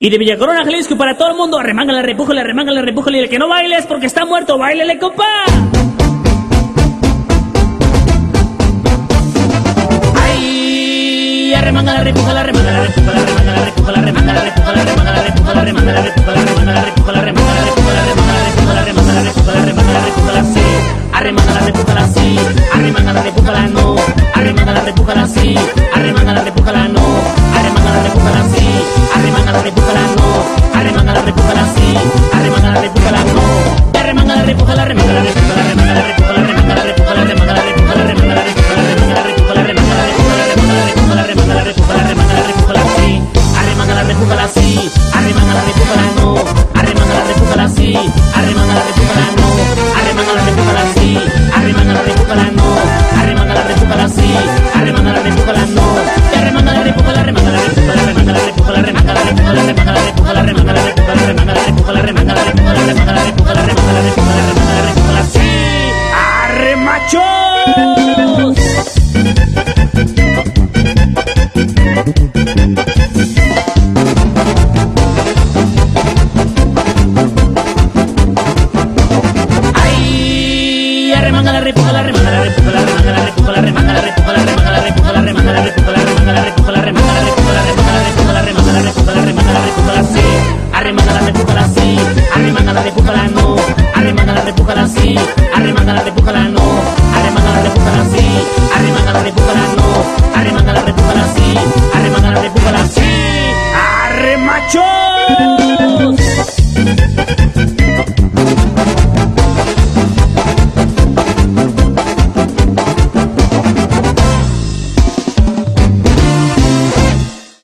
Y de Villa Corona, Jalisco, para todo el mundo, arremángala, repújala, arremángala, repújala. Y el que no baile es porque está muerto, báilele, compa. Ay, arremángala, repújala, arremángala, repújala, arremángala, repújala, arremángala, repújala, arremángala, repújala, arremángala, repújala, arremángala, repújala, arremángala, repújala, arremángala, repújala, arremángala, repújala, sí. Arremángala, repújala, sí. Arremángala, repújala, no. Arremángala, repújala, sí. Arremángala, repújala, no. Arremángala, repújala, sí. Arremángala, repújala, no. Arremángala, repújala, sí. Arremángala, repújala, no. Arremángala, repújala, arremángala, repújala, arremángala, repújala, arremángala, repújala, arremángala, repújala, arremángala, repújala, arremángala, repújala, arremángala, repújala, arremángala, repújala, arremángala, repújala, sí. Arremángala, repújala, sí. Arremángala, repújala, no. Arremángala, repújala, sí. Arremángala, repújala, no. Arremángala, repújala, sí. Arremángala, repújala, no. Arremángala, repújala, sí. Arremángala, repújala, no. Arremángala, repújala, arremángala, repújala, arremángala, repújala, arremángala, repújala,